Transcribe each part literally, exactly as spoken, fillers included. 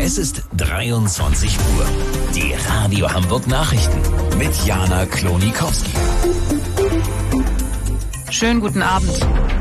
Es ist dreiundzwanzig Uhr. Die Radio Hamburg Nachrichten mit Jana Klonikowski. Schönen guten Abend.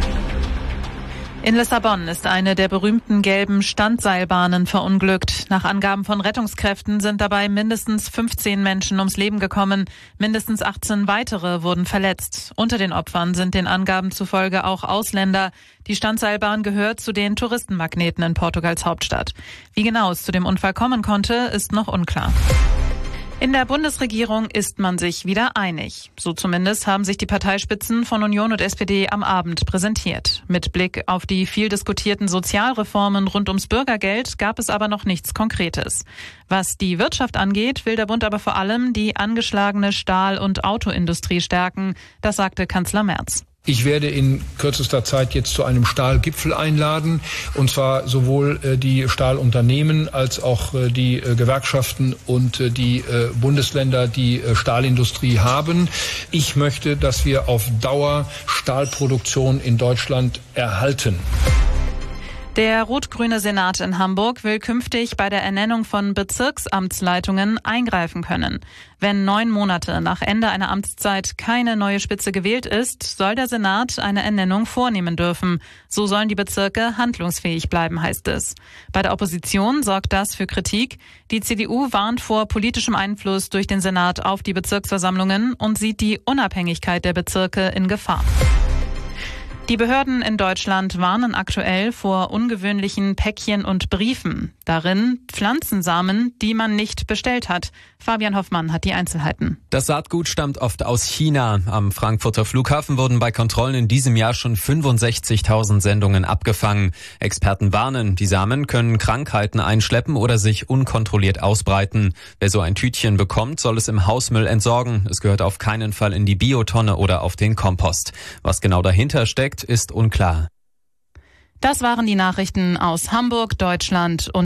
In Lissabon ist eine der berühmten gelben Standseilbahnen verunglückt. Nach Angaben von Rettungskräften sind dabei mindestens fünfzehn Menschen ums Leben gekommen. Mindestens achtzehn weitere wurden verletzt. Unter den Opfern sind den Angaben zufolge auch Ausländer. Die Standseilbahn gehört zu den Touristenmagneten in Portugals Hauptstadt. Wie genau es zu dem Unfall kommen konnte, ist noch unklar. In der Bundesregierung ist man sich wieder einig. So zumindest haben sich die Parteispitzen von Union und S P D am Abend präsentiert. Mit Blick auf die viel diskutierten Sozialreformen rund ums Bürgergeld gab es aber noch nichts Konkretes. Was die Wirtschaft angeht, will der Bund aber vor allem die angeschlagene Stahl- und Autoindustrie stärken. Das sagte Kanzler Merz. Ich werde in kürzester Zeit jetzt zu einem Stahlgipfel einladen, und zwar sowohl äh, die Stahlunternehmen als auch äh, die äh, Gewerkschaften und äh, die äh, Bundesländer, die äh, Stahlindustrie haben. Ich möchte, dass wir auf Dauer Stahlproduktion in Deutschland erhalten. Der rot-grüne Senat in Hamburg will künftig bei der Ernennung von Bezirksamtsleitungen eingreifen können. Wenn neun Monate nach Ende einer Amtszeit keine neue Spitze gewählt ist, soll der Senat eine Ernennung vornehmen dürfen. So sollen die Bezirke handlungsfähig bleiben, heißt es. Bei der Opposition sorgt das für Kritik. Die C D U warnt vor politischem Einfluss durch den Senat auf die Bezirksversammlungen und sieht die Unabhängigkeit der Bezirke in Gefahr. Die Behörden in Deutschland warnen aktuell vor ungewöhnlichen Päckchen und Briefen. Darin Pflanzensamen, die man nicht bestellt hat. Fabian Hoffmann hat die Einzelheiten. Das Saatgut stammt oft aus China. Am Frankfurter Flughafen wurden bei Kontrollen in diesem Jahr schon fünfundsechzigtausend Sendungen abgefangen. Experten warnen, die Samen können Krankheiten einschleppen oder sich unkontrolliert ausbreiten. Wer so ein Tütchen bekommt, soll es im Hausmüll entsorgen. Es gehört auf keinen Fall in die Biotonne oder auf den Kompost. Was genau dahinter steckt, ist unklar. Das waren die Nachrichten aus Hamburg, Deutschland und